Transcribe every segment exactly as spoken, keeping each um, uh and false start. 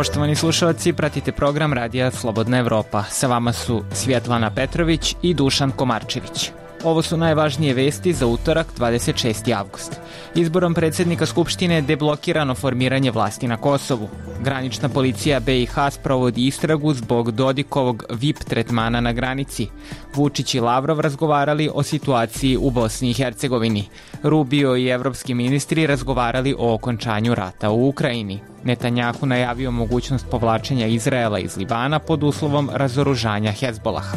Poštovani slušalci, pratite program Radija Slobodna Evropa. Sa vama su Svjetlana Petrović i Dušan Komarčević. Ovo su najvažnije vesti za utorak, dvadeset šesti avgust. Izborom predsjednika Skupštine je deblokirano formiranje vlasti na Kosovu. Granična policija B i H sprovodi istragu zbog Dodikovog V I P tretmana na granici. Vučić i Lavrov razgovarali o situaciji u Bosni i Hercegovini. Rubio i evropski ministri razgovarali o okončanju rata u Ukrajini. Netanjahu najavio mogućnost povlačenja Izraela iz Libana pod uslovom razoružanja Hezbolaha.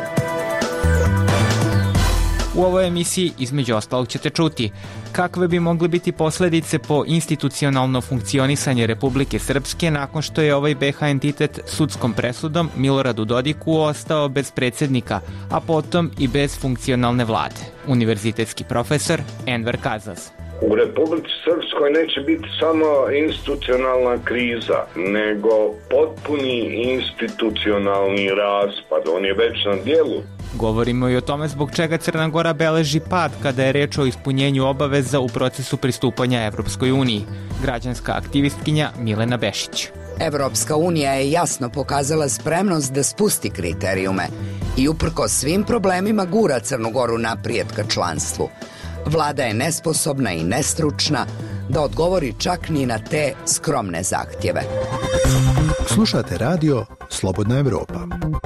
U ovoj emisiji između ostalog ćete čuti kakve bi mogle biti posledice po institucionalno funkcionisanje Republike Srpske nakon što je ovaj B H entitet sudskom presudom Miloradu Dodiku ostao bez predsjednika, a potom i bez funkcionalne vlade. Univerzitetski profesor Enver Kazaz. U Republici Srpskoj neće biti samo institucionalna kriza, nego potpuni institucionalni raspad. On je već na djelu. Govorimo i o tome zbog čega Crna Gora beleži pad kada je reč o ispunjenju obaveza u procesu pristupanja Evropskoj uniji. Građanska aktivistkinja Milena Bešić. Evropska unija je jasno pokazala spremnost da spusti kriterijume i uprkos svim problemima gura Crnu Goru naprijed ka članstvu. Vlada je nesposobna i nestručna da odgovori čak ni na te skromne zahtjeve. Slušate radio Slobodna Evropa.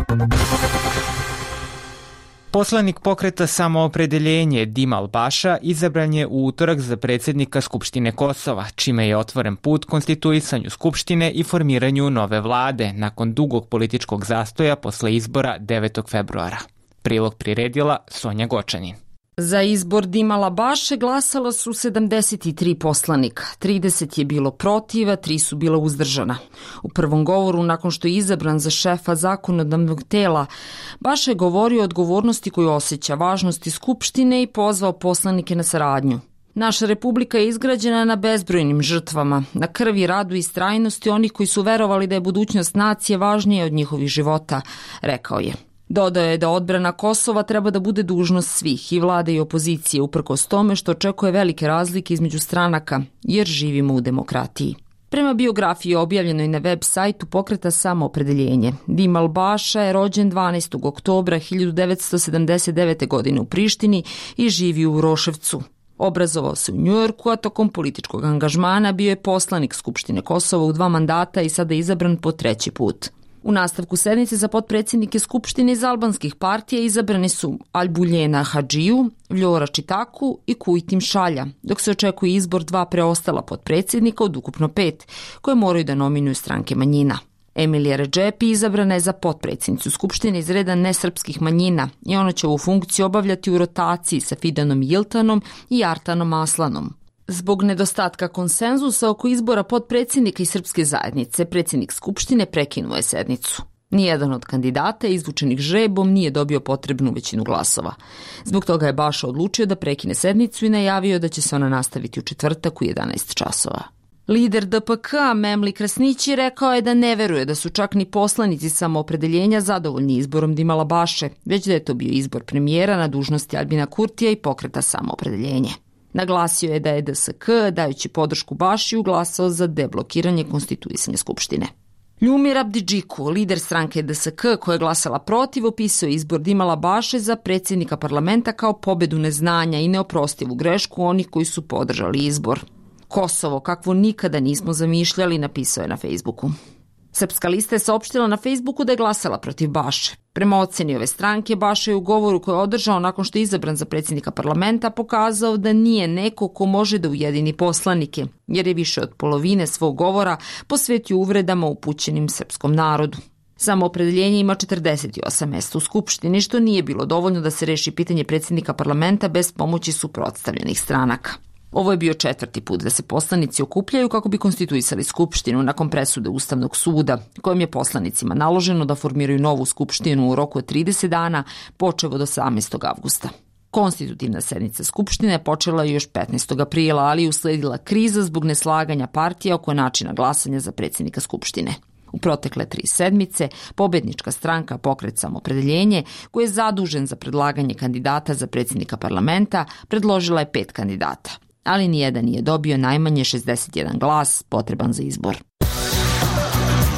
Poslanik pokreta Samoopredeljenje Dima Albaša izabran je u utorak za predsjednika Skupštine Kosova, čime je otvoren put konstituisanju Skupštine i formiranju nove vlade nakon dugog političkog zastoja posle izbora devetog februara. Prilog priredila Sonja Gočanin. Za izbor Dima Albaše glasalo su sedamdeset tri poslanika, trideset je bilo protiv, a tri su bila uzdržana. U prvom govoru, nakon što je izabran za šefa zakonodavnog tela, Baša je govorio o odgovornosti koju osjeća, važnosti Skupštine i pozvao poslanike na saradnju. Naša republika je izgrađena na bezbrojnim žrtvama, na krvi, radu i istrajnosti onih koji su verovali da je budućnost nacije važnija od njihovih života, rekao je. Dodao je da odbrana Kosova treba da bude dužnost svih, i vlade i opozicije, uprkos tome što očekuje velike razlike između stranaka, jer živimo u demokratiji. Prema biografiji objavljenoj na web sajtu pokreta Samoopredeljenje, Dima Albaša je rođen dvanaestog oktobra hiljadu devetsto sedamdeset devete. godine u Prištini i živi u Uroševcu. Obrazovao se u Njujorku, a tokom političkog angažmana bio je poslanik Skupštine Kosova u dva mandata i sada je izabran po treći put. U nastavku sednice za potpredsjednike Skupštine iz albanskih partija izabrani su Albuljena Hadžiju, Vljora Čitaku i Kujtim Šalja, dok se očekuje izbor dva preostala potpredsjednika od ukupno pet, koje moraju da nominuju stranke manjina. Emilija Redžepi izabrana je za potpredsjednicu Skupštine iz reda nesrpskih manjina i ona će ovu funkciju obavljati u rotaciji sa Fidanom Jiltanom i Artanom Aslanom. Zbog nedostatka konsenzusa oko izbora potpredsjednika i srpske zajednice, predsjednik Skupštine prekinuo je sednicu. Nijedan od kandidata izvučenih žrebom nije dobio potrebnu većinu glasova. Zbog toga je Baša odlučio da prekine sednicu i najavio da će se ona nastaviti u četvrtak u jedanaest časova. Lider D P K Memli Krasnići rekao je da ne veruje da su čak ni poslanici Samoopredeljenja zadovoljni izborom Dima Albaše, već da je to bio izbor premijera na dužnosti Albina Kurtija i pokreta Samoopredeljenje. Naglasio je da je D S K, dajući podršku Bašiju, glasao za deblokiranje konstituisanja Skupštine. Ljumir Abdidžiku, lider stranke D S K koja je glasala protiv, opisao izbor Dima Albaše za predsjednika parlamenta kao pobedu neznanja i neoprostivu grešku onih koji su podržali izbor. Kosovo, kakvo nikada nismo zamišljali, napisao je na Facebooku. Srpska lista je saopštila na Facebooku da je glasala protiv Baše. Prema oceni ove stranke, Baša je u govoru koji je održao nakon što je izabran za predsjednika parlamenta pokazao da nije neko ko može da ujedini poslanike, jer je više od polovine svog govora posvetio uvredama upućenim srpskom narodu. Samoopredeljenje ima četrdeset osam mesta u Skupštini, što nije bilo dovoljno da se reši pitanje predsjednika parlamenta bez pomoći suprotstavljenih stranaka. Ovo je bio četvrti put da se poslanici okupljaju kako bi konstituisali Skupštinu nakon presude Ustavnog suda, kojim je poslanicima naloženo da formiraju novu Skupštinu u roku od trideset dana, počev od osamnaestog avgusta. Konstitutivna sednica Skupštine je počela još petnaestog aprila, ali je usledila kriza zbog neslaganja partija oko načina glasanja za predsjednika Skupštine. U protekle tri sedmice, pobednička stranka Pokret Samoopredeljenje, koji je zadužen za predlaganje kandidata za predsjednika parlamenta, predložila je pet kandidata, ali nijedan nije dobio najmanje šezdeset jedan glas potreban za izbor.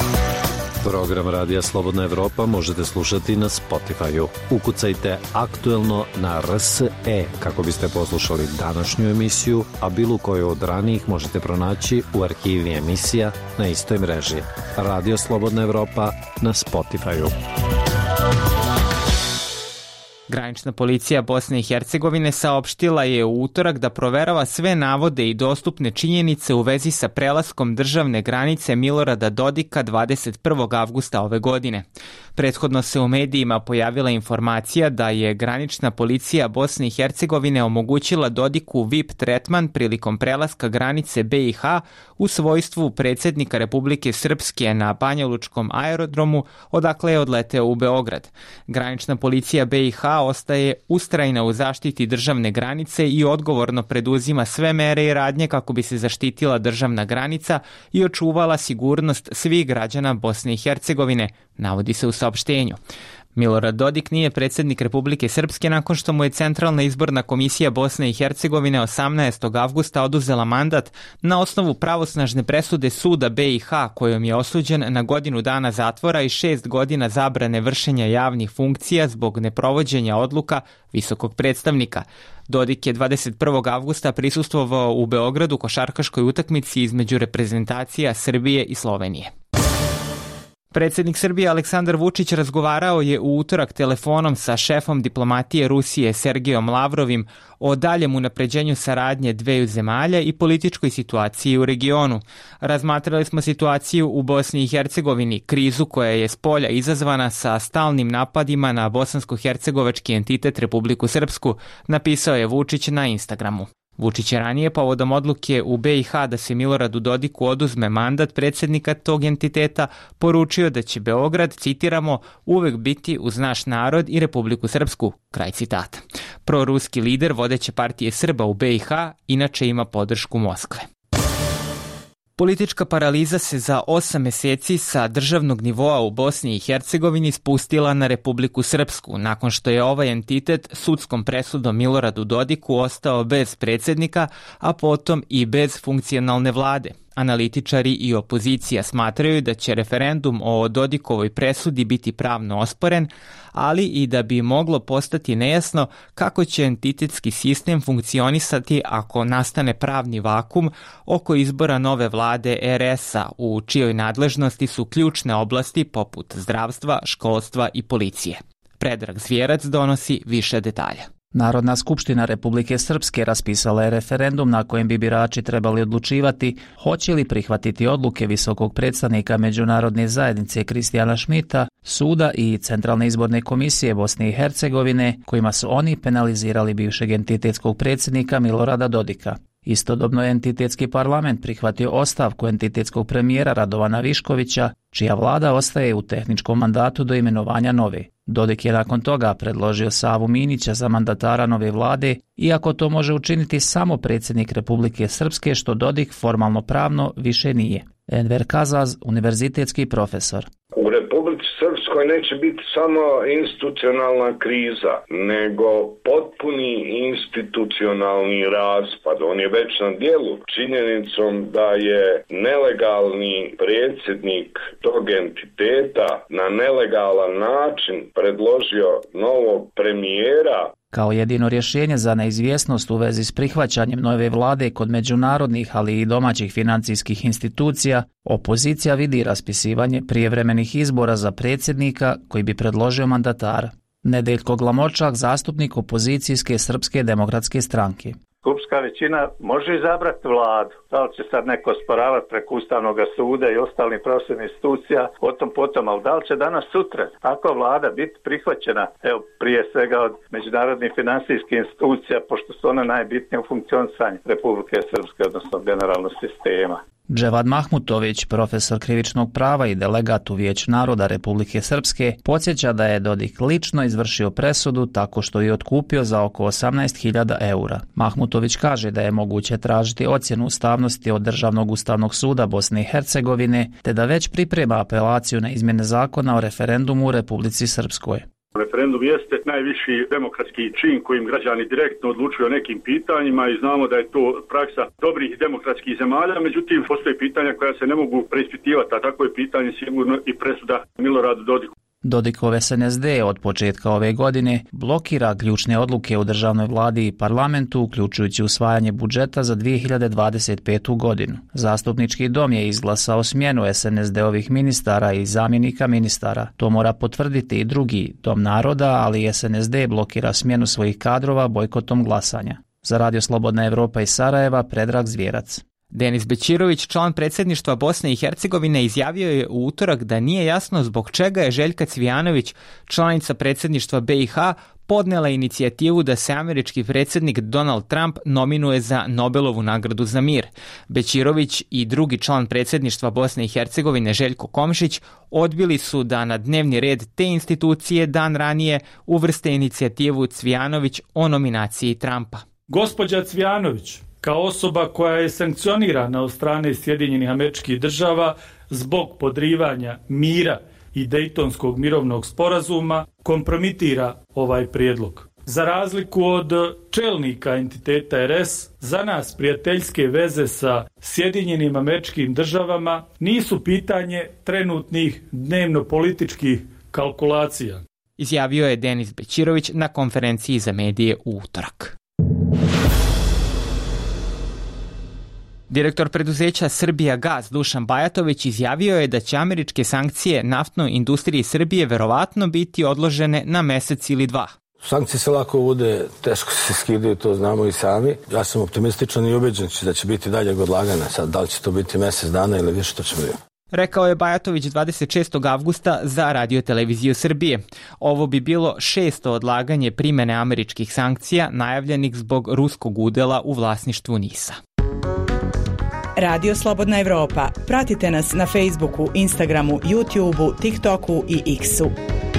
Program Radija Slobodna Evropa možete slušati na Spotify-u. Ukucajte aktuelno na R S E kako biste poslušali današnju emisiju, a bilo koju od ranijih možete pronaći u arhivi emisija na istoj mreži. Radio Slobodna Evropa na Spotify-u. Granična policija Bosne i Hercegovine saopštila je u utorak da proverava sve navode i dostupne činjenice u vezi sa prelaskom državne granice Milorada Dodika dvadeset prvog avgusta ove godine. Prethodno se u medijima pojavila informacija da je granična policija Bosne i Hercegovine omogućila Dodiku V I P tretman prilikom prelaska granice B i H u svojstvu predsjednika Republike Srpske na Banjalučkom aerodromu, odakle je odleteo u Beograd. Granična policija B i H ostaje ustrajna u zaštiti državne granice i odgovorno preduzima sve mere i radnje kako bi se zaštitila državna granica i očuvala sigurnost svih građana Bosne i Hercegovine, navodi se u saopštenju. Milorad Dodik nije predsjednik Republike Srpske nakon što mu je Centralna izborna komisija Bosne i Hercegovine osamnaestog avgusta oduzela mandat na osnovu pravosnažne presude suda B i H kojom je osuđen na godinu dana zatvora i šest godina zabrane vršenja javnih funkcija zbog neprovođenja odluka visokog predstavnika. Dodik je dvadeset prvog avgusta prisustvovao u Beogradu košarkaškoj utakmici između reprezentacija Srbije i Slovenije. Predsjednik Srbije Aleksandar Vučić razgovarao je u utorak telefonom sa šefom diplomatije Rusije Sergejom Lavrovim o daljem unapređenju saradnje dveju zemalja i političkoj situaciji u regionu. Razmatrali smo situaciju u Bosni i Hercegovini, krizu koja je s polja izazvana sa stalnim napadima na bosansko-hercegovački entitet Republiku Srpsku, napisao je Vučić na Instagramu. Vučić je ranije povodom odluke u B i H da se Miloradu Dodiku oduzme mandat predsjednika tog entiteta poručio da će Beograd, citiramo, uvek biti uz naš narod i Republiku Srpsku, kraj citata. Proruski lider vodeće partije Srba u B i H inače ima podršku Moskve. Politička paraliza se za osam meseci sa državnog nivoa u Bosni i Hercegovini spustila na Republiku Srpsku, nakon što je ovaj entitet sudskom presudom Miloradu Dodiku ostao bez predsjednika, a potom i bez funkcionalne vlade. Analitičari i opozicija smatraju da će referendum o Dodikovoj presudi biti pravno osporen, ali i da bi moglo postati nejasno kako će entitetski sistem funkcionisati ako nastane pravni vakum oko izbora nove vlade R S-a, u čijoj nadležnosti su ključne oblasti poput zdravstva, školstva i policije. Predrag Zvjerac donosi više detalja. Narodna skupština Republike Srpske raspisala je referendum na kojem bi birači trebali odlučivati hoće li prihvatiti odluke visokog predstavnika Međunarodne zajednice Kristijana Šmita, suda i Centralne izborne komisije Bosne i Hercegovine, kojima su oni penalizirali bivšeg entitetskog predsjednika Milorada Dodika. Istodobno je entitetski parlament prihvatio ostavku entitetskog premijera Radovana Viškovića, čija vlada ostaje u tehničkom mandatu do imenovanja nove. Dodik je nakon toga predložio Savu Minića za mandatara nove vlade, iako to može učiniti samo predsjednik Republike Srpske, što Dodik formalno pravno više nije. Enver Kazaz, univerzitetski profesor. U Republici Srpskoj neće biti samo institucionalna kriza, nego potpuni institucionalni raspad. On je već na djelu činjenicom da je nelegalni predsjednik tog entiteta na nelegalan način predložio novog premijera. Kao jedino rješenje za neizvjesnost u vezi s prihvaćanjem nove vlade kod međunarodnih, ali i domaćih financijskih institucija, opozicija vidi raspisivanje prijevremenih izbora za predsjednika koji bi predložio mandatara. Nedeljko Glamočak, zastupnik opozicijske Srpske demokratske stranke. Skupštinska većina može izabrati vladu. Da li će sad neko osporavati preko Ustavnog suda i ostalih pravosudnih institucija, o tom potom, ali da li će danas sutra takva vlada biti prihvaćena, evo prije svega od međunarodnih financijskih institucija, pošto su one najbitnije u funkcionisanju Republike Srpske, odnosno generalnog sistema. Dževad Mahmutović, profesor krivičnog prava i delegat u Vijeću naroda Republike Srpske, podsjeća da je Dodik lično izvršio presudu tako što je otkupio za oko osamnaest hiljada eura. Mahmutović kaže da je moguće tražiti ocjenu ustavnosti od Državnog ustavnog suda Bosne i Hercegovine, te da već priprema apelaciju na izmjene zakona o referendumu u Republici Srpskoj. Referendum jeste najviši demokratski čin kojim građani direktno odlučuju o nekim pitanjima i znamo da je to praksa dobrih demokratskih zemalja, međutim postoje pitanja koja se ne mogu preispitivati, a tako je pitanje sigurno i presuda Miloradu Dodiku. Dodikov S N S D od početka ove godine blokira ključne odluke u državnoj vladi i parlamentu, uključujući usvajanje budžeta za dvije hiljade dvadeset petu. godinu. Zastupnički dom je izglasao smjenu S N S D-ovih ministara i zamjenika ministara. To mora potvrditi i drugi dom naroda, ali S N S D blokira smjenu svojih kadrova bojkotom glasanja. Za Radio Slobodna Evropa iz Sarajeva, Predrag Zvjerac. Denis Bećirović, član predsjedništva Bosne i Hercegovine, izjavio je u utorak da nije jasno zbog čega je Željka Cvijanović, članica predsjedništva B i H, podnela inicijativu da se američki predsjednik Donald Trump nominuje za Nobelovu nagradu za mir. Bećirović i drugi član predsjedništva Bosne i Hercegovine Željko Komšić odbili su da na dnevni red te institucije dan ranije uvrste inicijativu Cvijanović o nominaciji Trumpa. Gospođa Cvijanović, kao osoba koja je sankcionirana od strane Sjedinjenih Američkih Država zbog podrivanja mira i Dejtonskog mirovnog sporazuma, kompromitira ovaj prijedlog. Za razliku od čelnika entiteta R S, za nas prijateljske veze sa Sjedinjenim Američkim Državama nisu pitanje trenutnih dnevno-političkih kalkulacija. Izjavio je Denis Bećirović na konferenciji za medije u utorak. Direktor preduzeća Srbija Gaz Dušan Bajatović izjavio je da će američke sankcije naftnoj industriji Srbije verovatno biti odložene na mesec ili dva. Sankcije se lako uvode, teško se skidaju, to znamo i sami. Ja sam optimističan i ubeđen da će biti daljeg odlaganja. Sad, da li će to biti mesec dana ili više, to ćemo vidjeti. Rekao je Bajatović dvadeset šestog avgusta za Radio televiziju Srbije. Ovo bi bilo šesto odlaganje primene američkih sankcija najavljenih zbog ruskog udela u vlasništvu NIS-a. Radio Slobodna Evropa. Pratite nas na Facebooku, Instagramu, YouTubeu, TikToku i X-u.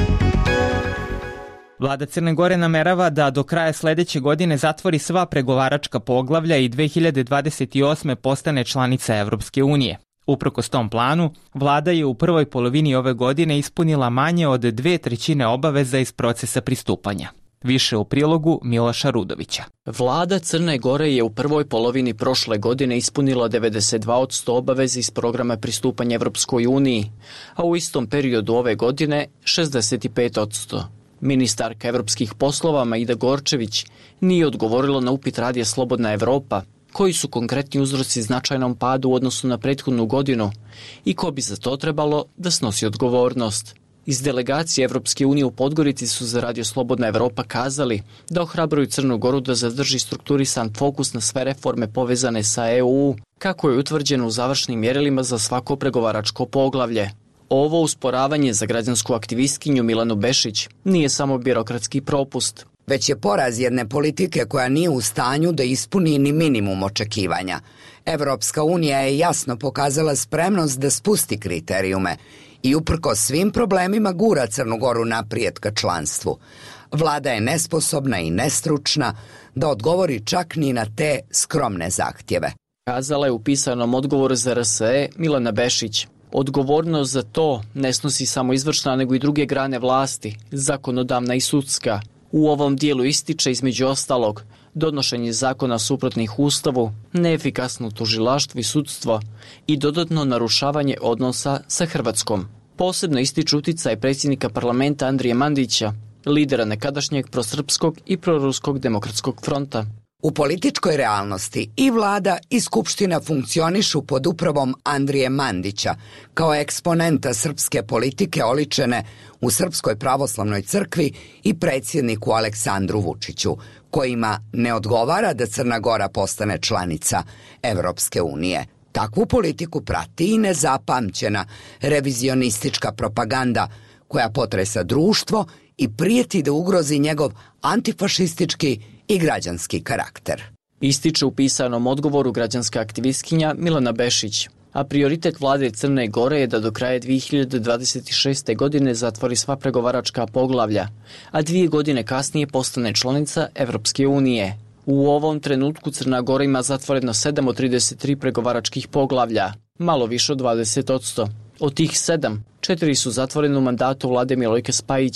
Vlada Crne Gore namerava da do kraja sledeće godine zatvori sva pregovaračka poglavlja i dve hiljade dvadeset osme. postane članica Evropske unije. Uprkos tom planu, vlada je u prvoj polovini ove godine ispunila manje od dve trećine obaveza iz procesa pristupanja. Više u prilogu Miloša Rudovića. Vlada Crne Gore je u prvoj polovini prošle godine ispunila devedeset dva posto obaveza iz programa pristupanja Evropskoj uniji, a u istom periodu ove godine šezdeset pet posto. Ministarka evropskih poslova Maida Gorčević nije odgovorila na upit Radija Slobodna Evropa koji su konkretni uzroci značajnom padu u odnosu na prethodnu godinu i ko bi za to trebalo da snosi odgovornost. Iz delegacije Evropske unije u Podgorici su za Radio Slobodna Evropa kazali da ohrabruju Crnu Goru da zadrži strukturisan fokus na sve reforme povezane sa E U, kako je utvrđeno u završnim mjerilima za svako pregovaračko poglavlje. Ovo usporavanje za građansku aktivistkinju Milanu Bešić nije samo birokratski propust, već je poraz jedne politike koja nije u stanju da ispuni ni minimum očekivanja. Evropska unija je jasno pokazala spremnost da spusti kriterijume i uprkos svim problemima gura Crnu Goru naprijed ka članstvu. Vlada je nesposobna i nestručna da odgovori čak ni na te skromne zahtjeve. Kazala je u pisanom odgovoru za R S E Milana Bešić. Odgovornost za to ne snosi samo izvršna, nego i druge grane vlasti, zakonodavna i sudska. U ovom dijelu ističe između ostalog donošenje zakona suprotnih ustavu, neefikasno tužilaštvo i sudstvo i dodatno narušavanje odnosa sa Hrvatskom. Posebno ističe uticaj predsjednika parlamenta Andrije Mandića, lidera nekadašnjeg prosrpskog i proruskog demokratskog fronta. U političkoj realnosti i vlada i skupština funkcionišu pod upravom Andrije Mandića kao eksponenta srpske politike oličene u Srpskoj pravoslavnoj crkvi i predsjedniku Aleksandru Vučiću, kojima ne odgovara da Crna Gora postane članica Evropske unije. Takvu politiku prati i nezapamćena revizionistička propaganda koja potresa društvo i prijeti da ugrozi njegov antifašistički i građanski karakter. Ističe u pisanom odgovoru građanska aktivistkinja Milana Bešić, a prioritet vlade Crne Gore je da do kraja dvije hiljade dvadeset šeste. godine zatvori sva pregovaračka poglavlja, a dvije godine kasnije postane članica Evropske unije. U ovom trenutku Crna Gora ima zatvoreno sedam od trideset tri pregovaračkih poglavlja, malo više od dvadeset posto. Od tih sedam, četiri su zatvorene u mandatu vlade Milojka Spajića,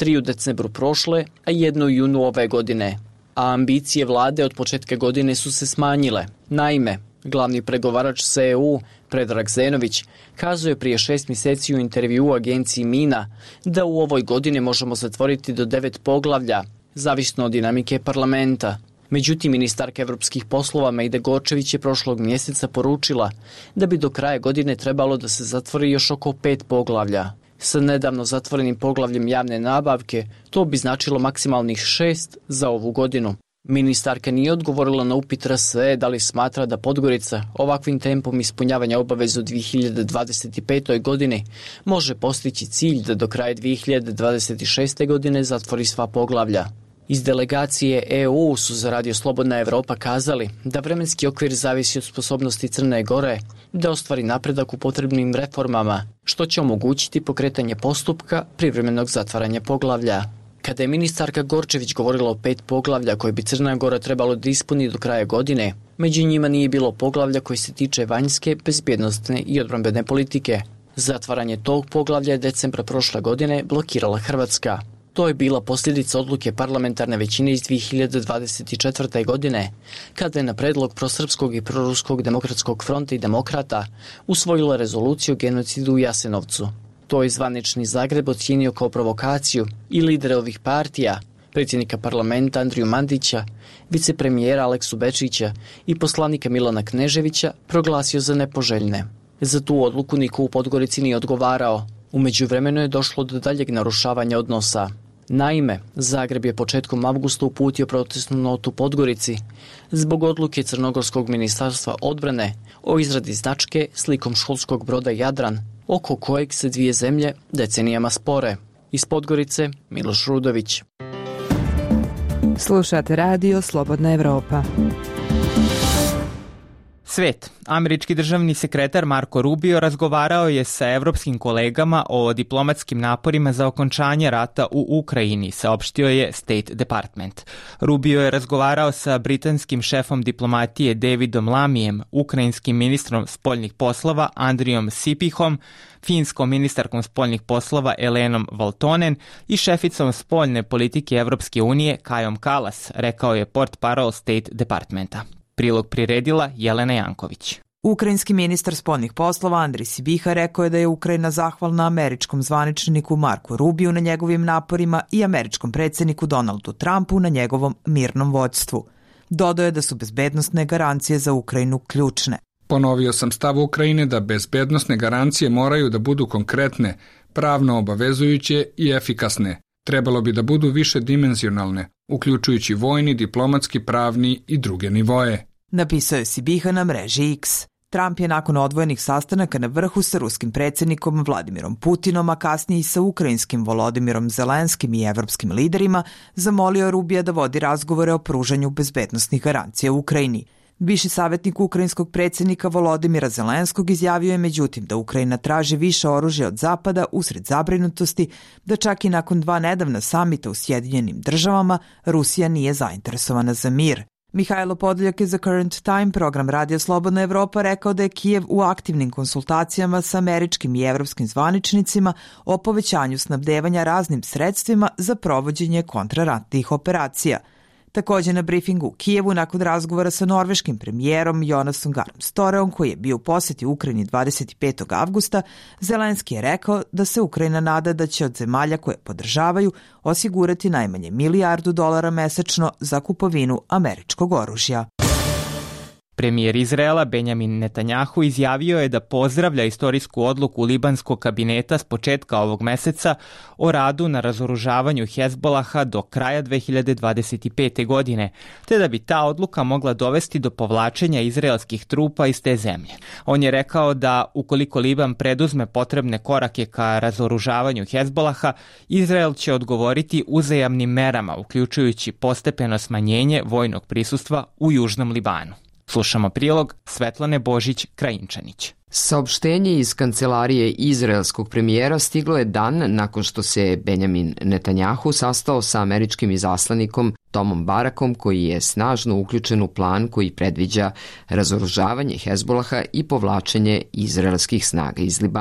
tri u decembru prošle, a jedno u junu ove godine. A ambicije vlade od početka godine su se smanjile. Naime, glavni pregovarač s E U, Predrag Zenović, kazuje prije šest mjeseci u intervju u agenciji Mina da u ovoj godini možemo zatvoriti do devet poglavlja, zavisno od dinamike parlamenta. Međutim, ministarka evropskih poslova Mejda Gorčević je prošlog mjeseca poručila da bi do kraja godine trebalo da se zatvori još oko pet poglavlja. Sa nedavno zatvorenim poglavljem javne nabavke, to bi značilo maksimalnih šest za ovu godinu. Ministarka nije odgovorila na upit R S E da li smatra da Podgorica ovakvim tempom ispunjavanja obaveza u dvije hiljade dvadeset petoj godini može postići cilj da do kraja dvije hiljade dvadeset šeste godine zatvori sva poglavlja. Iz delegacije E U su za Radio Slobodna Evropa kazali da vremenski okvir zavisi od sposobnosti Crne Gore da ostvari napredak u potrebnim reformama, što će omogućiti pokretanje postupka privremenog zatvaranja poglavlja. Kada je ministarka Gorčević govorila o pet poglavlja koje bi Crna Gora trebalo da ispuni do kraja godine, među njima nije bilo poglavlja koji se tiče vanjske, bezbjednostne i odbrambene politike. Zatvaranje tog poglavlja je decembra prošle godine blokirala Hrvatska. To je bila posljedica odluke parlamentarne većine iz dvije hiljade dvadeset četvrte. godine, kada je na predlog prosrpskog i proruskog demokratskog fronta i demokrata usvojila rezoluciju o genocidu u Jasenovcu. To je zvanični Zagreb ocijenio kao provokaciju i lidere ovih partija, predsjednika parlamenta Andriju Mandića, vicepremijera Aleksu Bečića i poslanika Milana Kneževića proglasio za nepoželjne. Za tu odluku niko u Podgorici nije odgovarao. U međuvremenu je došlo do daljeg narušavanja odnosa. Naime, Zagreb je početkom avgusta uputio protestnu notu Podgorici zbog odluke Crnogorskog ministarstva odbrane o izradi značke slikom školskog broda Jadran, oko kojeg se dvije zemlje decenijama spore. Iz Podgorice, Miloš Rudović. Slušate radio Slobodna Evropa. Svet. Američki državni sekretar Marko Rubio razgovarao je sa evropskim kolegama o diplomatskim naporima za okončanje rata u Ukrajini, saopštio je State Department. Rubio je razgovarao sa britanskim šefom diplomatije Davidom Lamijem, ukrajinskim ministrom spoljnih poslova Andrijom Sipihom, finskom ministarkom spoljnih poslova Elenom Valtonen i šeficom spoljne politike Evropske unije Kajom Kalas, rekao je portparol State Departmenta. Prilog priredila Jelena Janković. Ukrajinski ministar spoljnih poslova Andrij Sibiha rekao je da je Ukrajina zahvalna američkom zvaničniku Marku Rubiju na njegovim naporima i američkom predsjedniku Donaldu Trumpu na njegovom mirnom vođstvu. Dodao je da su bezbednosne garancije za Ukrajinu ključne. Ponovio sam stav Ukrajine da bezbednosne garancije moraju da budu konkretne, pravno obavezujuće i efikasne. Trebalo bi da budu više dimenzionalne, uključujući vojni, diplomatski, pravni i druge nivoje. Napisao je Sibiha na mreži X. Trump je nakon odvojenih sastanaka na vrhu sa ruskim predsjednikom Vladimirom Putinom, a kasnije i sa ukrajinskim Volodimirom Zelenskim i evropskim liderima, zamolio Rubija da vodi razgovore o pružanju bezbednosnih garancija u Ukrajini. Viši savjetnik ukrajinskog predsjednika Volodimira Zelenskog izjavio je međutim da Ukrajina traži više oružja od Zapada usred zabrinutosti da čak i nakon dva nedavna samita u Sjedinjenim državama Rusija nije zainteresovana za mir. Mihajlo Podoljak je za Current Time, program Radio Slobodna Evropa, rekao da je Kijev u aktivnim konsultacijama sa američkim i evropskim zvaničnicima o povećanju snabdevanja raznim sredstvima za provođenje kontraratnih operacija. Također na briefingu u Kijevu nakon razgovora sa norveškim premijerom Jonasom Garom Storeom, koji je bio u posjeti Ukrajini dvadeset petog avgusta, Zelenski je rekao da se Ukrajina nada da će od zemalja koje podržavaju osigurati najmanje milijardu dolara mesečno za kupovinu američkog oružja. Premijer Izraela Benjamin Netanjahu izjavio je da pozdravlja istorijsku odluku libanskog kabineta s početka ovog meseca o radu na razoružavanju Hezbolaha do kraja dve hiljade dvadeset pete. godine, te da bi ta odluka mogla dovesti do povlačenja izraelskih trupa iz te zemlje. On je rekao da ukoliko Liban preduzme potrebne korake ka razoružavanju Hezbolaha, Izrael će odgovoriti uzajamnim merama, uključujući postepeno smanjenje vojnog prisustva u Južnom Libanu. Slušamo prilog Svetlane Božić-Krajinčanić. Saopštenje iz kancelarije izraelskog premijera stiglo je dan nakon što se Benjamin Netanjahu sastao sa američkim izaslanikom Tomom Barakom, koji je snažno uključen u plan koji predviđa razoružavanje Hezbolaha i povlačenje izraelskih snaga iz Libana.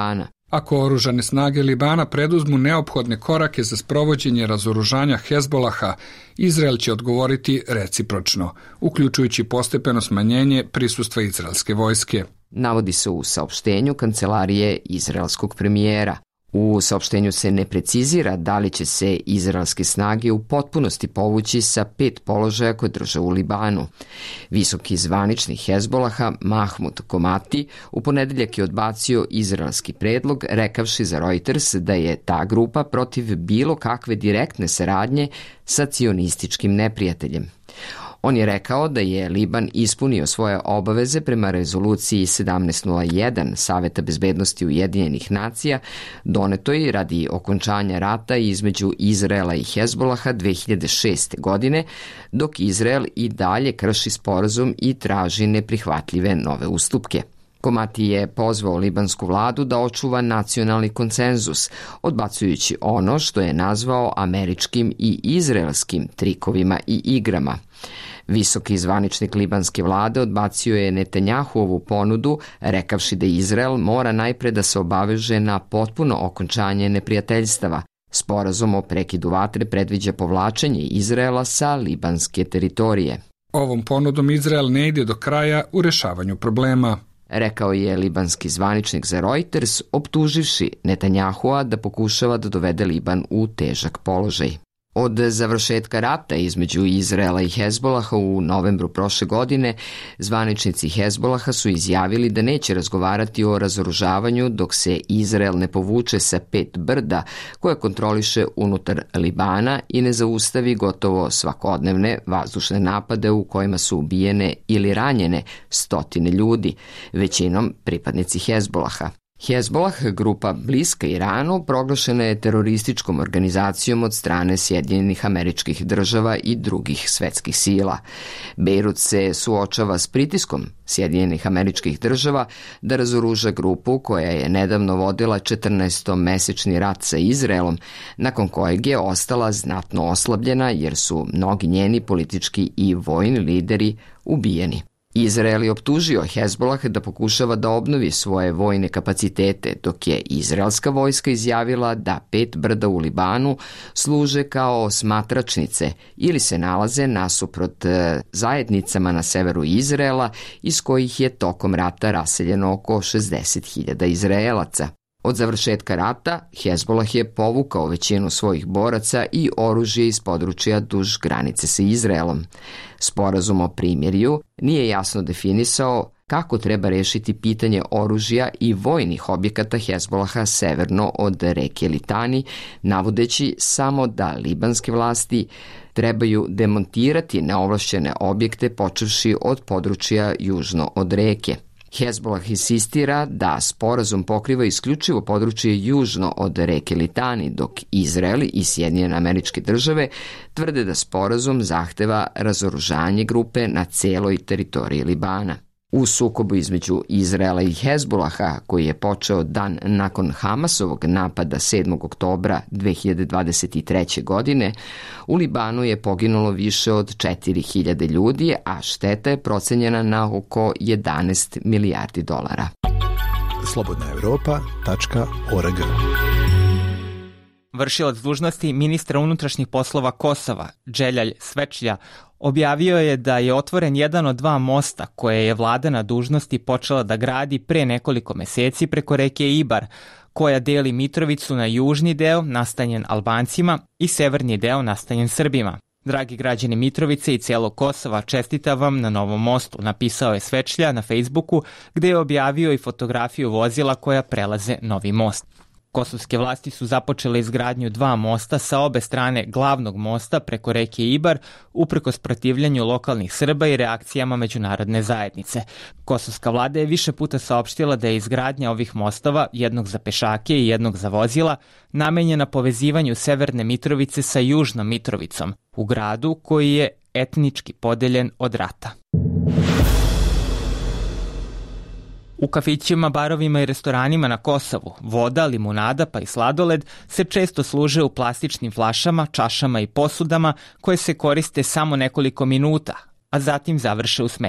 Ako oružane snage Libana preduzmu neophodne korake za sprovođenje razoružanja Hezbolaha, Izrael će odgovoriti recipročno, uključujući postepeno smanjenje prisustva izraelske vojske. Navodi se u saopštenju kancelarije izraelskog premijera. U saopštenju se ne precizira da li će se izraelske snage u potpunosti povući sa pet položaja koje drže u Libanu. Visoki zvaničnik Hezbolaha Mahmud Komati u ponedeljak je odbacio izraelski predlog, rekavši za Reuters da je ta grupa protiv bilo kakve direktne saradnje sa cionističkim neprijateljem. On je rekao da je Liban ispunio svoje obaveze prema rezoluciji sedamnaest nula jedan Saveta bezbednosti Ujedinjenih nacija, donetoj radi okončanja rata između Izraela i Hezbolaha dve hiljade šeste. godine, dok Izrael i dalje krši sporazum i traži neprihvatljive nove ustupke. Komati je pozvao libansku vladu da očuva nacionalni konsenzus, odbacujući ono što je nazvao američkim i izraelskim trikovima i igrama. Visoki zvaničnik libanske vlade odbacio je Netanjahuovu ponudu, rekavši da Izrael mora najpre da se obaveže na potpuno okončanje neprijateljstava. Sporazum o prekidu vatre predviđa povlačenje Izraela sa libanske teritorije. Ovom ponudom Izrael ne ide do kraja u rešavanju problema, rekao je libanski zvaničnik za Reuters, optuživši Netanjahua da pokušava da dovede Liban u težak položaj. Od završetka rata između Izraela i Hezbolaha u novembru prošle godine, zvaničnici Hezbolaha su izjavili da neće razgovarati o razoružavanju dok se Izrael ne povuče sa pet brda koje kontroliše unutar Libana i ne zaustavi gotovo svakodnevne vazdušne napade u kojima su ubijene ili ranjene stotine ljudi, većinom pripadnici Hezbolaha. Hezbolah, grupa bliska Iranu, proglašena je terorističkom organizacijom od strane Sjedinjenih Američkih Država i drugih svetskih sila. Bejrut se suočava s pritiskom Sjedinjenih Američkih Država da razoruža grupu koja je nedavno vodila četrnaestomesečni rat sa Izraelom, nakon kojeg je ostala znatno oslabljena jer su mnogi njeni politički i vojni lideri ubijeni. Izrael je optužio Hezbolah da pokušava da obnovi svoje vojne kapacitete, dok je izraelska vojska izjavila da pet brda u Libanu služe kao smatračnice ili se nalaze nasuprot zajednicama na severu Izraela, iz kojih je tokom rata raseljeno oko šezdeset hiljada Izraelaca. Od završetka rata, Hezbolah je povukao većinu svojih boraca i oružje iz područja duž granice sa Izraelom. Sporazum o primirju nije jasno definisao kako treba rešiti pitanje oružja i vojnih objekata Hezbolaha severno od reke Litani, navodeći samo da libanske vlasti trebaju demontirati neovlašćene objekte počevši od područja južno od reke. Hezbolah insistira da sporazum pokriva isključivo područje južno od reke Litani, dok Izrael i Sjedinjene Američke Države tvrde da sporazum zahteva razoružanje grupe na celoj teritoriji Libana. U sukobu između Izraela i Hezbolaha, koji je počeo dan nakon Hamasovog napada sedmog oktobra dve hiljade dvadeset treće. godine, u Libanu je poginulo više od četiri hiljade ljudi, a šteta je procenjena na oko jedanaest milijardi dolara. slobodna evropa tačka org Vršilac dužnosti ministra unutrašnjih poslova Kosova, Dželjalj Svečlja, objavio je da je otvoren jedan od dva mosta koje je vlada na dužnosti počela da gradi pre nekoliko meseci preko reke Ibar, koja deli Mitrovicu na južni deo nastanjen Albancima i severni deo nastanjen Srbima. Dragi građani Mitrovice i celog Kosova, čestitam vam na novom mostu, napisao je Svečlja na Facebooku, gde je objavio i fotografiju vozila koja prelaze novi most. Kosovske vlasti su započele izgradnju dva mosta sa obe strane glavnog mosta preko reke Ibar, uprkos protivljanju lokalnih Srba i reakcijama međunarodne zajednice. Kosovska vlada je više puta saopštila da je izgradnja ovih mostova, jednog za pešake i jednog za vozila, namenjena povezivanju Severne Mitrovice sa Južnom Mitrovicom, u gradu koji je etnički podeljen od rata. U kafićima, barovima i restoranima na Kosovu voda, limunada pa i sladoled se često služe u plastičnim flašama, čašama i posudama koje se koriste samo nekoliko minuta, a zatim završe u smeću.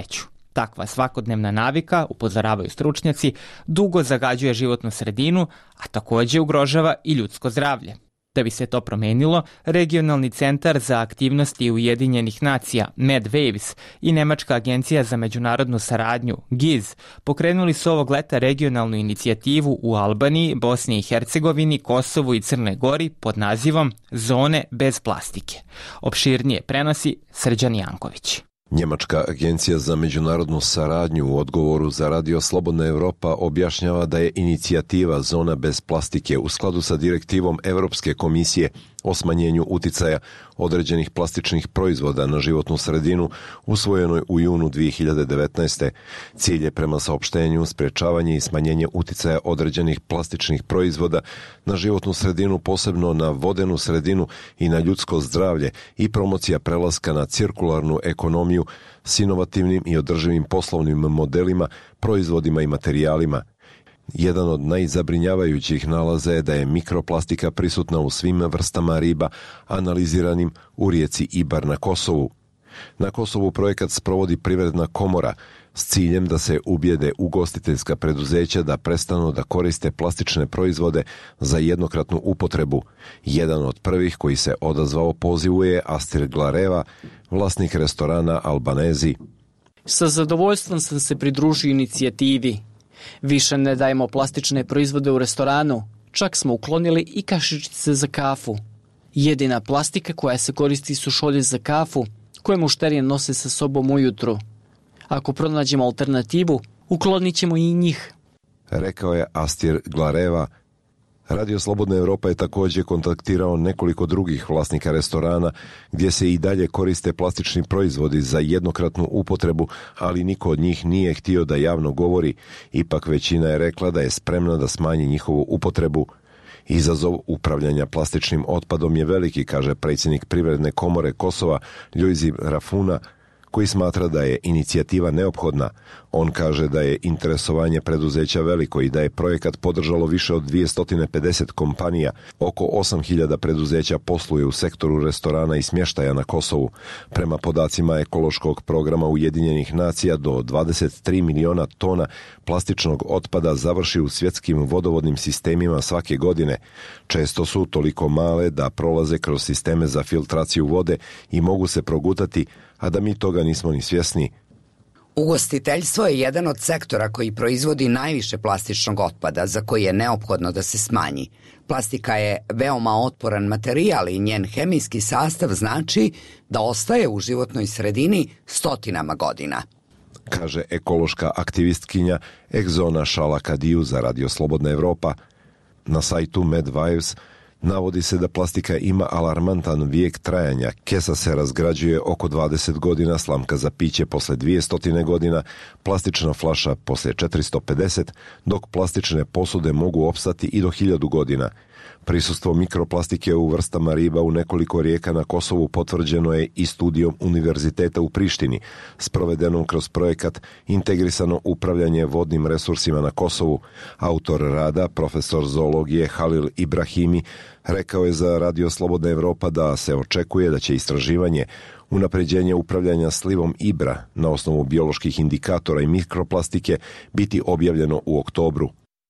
Takva svakodnevna navika, upozoravaju stručnjaci, dugo zagađuje životnu sredinu, a takođe ugrožava i ljudsko zdravlje. Da bi se to promenilo, Regionalni centar za aktivnosti Ujedinjenih nacija MedWaves i Nemačka agencija za međunarodnu saradnju G I Z pokrenuli su ovog leta regionalnu inicijativu u Albaniji, Bosni i Hercegovini, Kosovu i Crnoj Gori pod nazivom Zone bez plastike. Opširnije prenosi Srđan Janković. Njemačka agencija za međunarodnu saradnju u odgovoru za Radio Slobodna Evropa objašnjava da je inicijativa Zona bez plastike u skladu sa direktivom Evropske komisije o smanjenju uticaja određenih plastičnih proizvoda na životnu sredinu usvojenoj u junu dve hiljade devetnaeste. Cilj je prema saopštenju sprečavanje i smanjenje uticaja određenih plastičnih proizvoda na životnu sredinu, posebno na vodenu sredinu i na ljudsko zdravlje i promocija prelaska na cirkularnu ekonomiju s inovativnim i održivim poslovnim modelima, proizvodima i materijalima. Jedan od najzabrinjavajućih nalaza je da je mikroplastika prisutna u svim vrstama riba analiziranim u rijeci Ibar na Kosovu. Na Kosovu projekat sprovodi Privredna komora s ciljem da se ubijede ugostiteljska preduzeća da prestanu da koriste plastične proizvode za jednokratnu upotrebu. Jedan od prvih koji se odazvao pozivu je Astir Glareva, vlasnik restorana Albanezi. Sa zadovoljstvom sam se pridružio inicijativi. Više ne dajemo plastične proizvode u restoranu, čak smo uklonili i kašičice za kafu. Jedina plastika koja se koristi su šolje za kafu, koje mušterije nose sa sobom ujutru. Ako pronađemo alternativu, uklonit ćemo i njih. Rekao je Astir Glareva. Radio Slobodna Evropa je također kontaktirao nekoliko drugih vlasnika restorana gdje se i dalje koriste plastični proizvodi za jednokratnu upotrebu, ali niko od njih nije htio da javno govori. Ipak većina je rekla da je spremna da smanji njihovu upotrebu. Izazov upravljanja plastičnim otpadom je veliki, kaže predsjednik Privredne komore Kosova Ljujzi Rafuna, koji smatra da je inicijativa neophodna. On kaže da je interesovanje preduzeća veliko i da je projekat podržalo više od dvjesto pedeset kompanija. Oko osam hiljada preduzeća posluje u sektoru restorana i smještaja na Kosovu. Prema podacima ekološkog programa Ujedinjenih nacija, do dvadeset tri miliona tona plastičnog otpada završi u svjetskim vodovodnim sistemima svake godine. Često su toliko male da prolaze kroz sisteme za filtraciju vode i mogu se progutati, a da mi toga nismo ni svjesni. Ugostiteljstvo je jedan od sektora koji proizvodi najviše plastičnog otpada, za koji je neophodno da se smanji. Plastika je veoma otporan materijal i njen hemijski sastav znači da ostaje u životnoj sredini stotinama godina, kaže ekološka aktivistkinja Egzona Šalakadiju za Radio Slobodna Evropa. Na sajtu MedWaves navodi se da plastika ima alarmantan vijek trajanja. Kesa se razgrađuje oko dvadeset godina, slamka za piće posle dvjesto godina, plastična flaša posle četiristo pedeset, dok plastične posude mogu opstati i do hiljadu godina. Prisustvo mikroplastike u vrstama riba u nekoliko rijeka na Kosovu potvrđeno je i studijom Univerziteta u Prištini, sprovedenom kroz projekat Integrisano upravljanje vodnim resursima na Kosovu. Autor rada, profesor zoologije Halil Ibrahimi, rekao je za Radio Slobodna Evropa da se očekuje da će istraživanje unapređenje upravljanja slivom Ibra na osnovu bioloških indikatora i mikroplastike biti objavljeno u oktobru.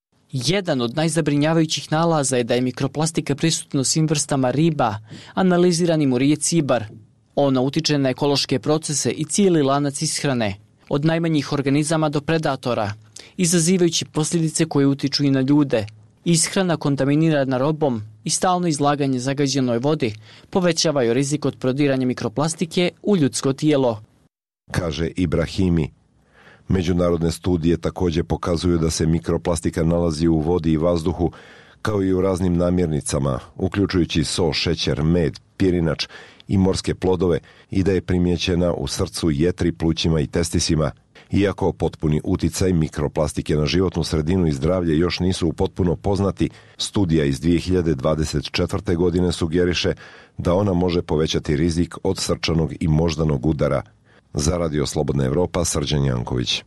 Jedan od najzabrinjavajućih nalaza je da je mikroplastika prisutna u svim vrstama riba, analiziranim u rijeci Ibar. Ona utiče na ekološke procese i cijeli lanac ishrane, od najmanjih organizama do predatora, izazivajući posljedice koje utiču i na ljude. Ishrana kontaminirana robom i stalno izlaganje zagađenoj vodi povećavaju rizik od prodiranja mikroplastike u ljudsko tijelo, kaže Ibrahimi. Međunarodne studije također pokazuju da se mikroplastika nalazi u vodi i vazduhu, kao i u raznim namirnicama, uključujući so, šećer, med, pirinač i morske plodove, i da je primijećena u srcu, jetri, plućima i testisima. Iako potpuni uticaj mikroplastike na životnu sredinu i zdravlje još nisu potpuno poznati, studija iz dvije hiljade dvadeset četvrte. godine sugeriše da ona može povećati rizik od srčanog i moždanog udara. Za Radio Slobodna Evropa, Srđan Janković.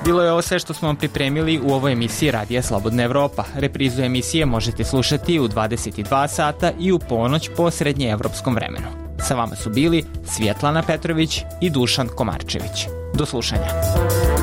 Bilo je ovo sve što smo vam pripremili u ovoj emisiji Radija Slobodna Evropa. Reprizu emisije možete slušati u dvadeset dva sata i u ponoć po srednjeevropskom vremenu. Sa vama su bili Svjetlana Petrović i Dušan Komarčević. Do slušanja.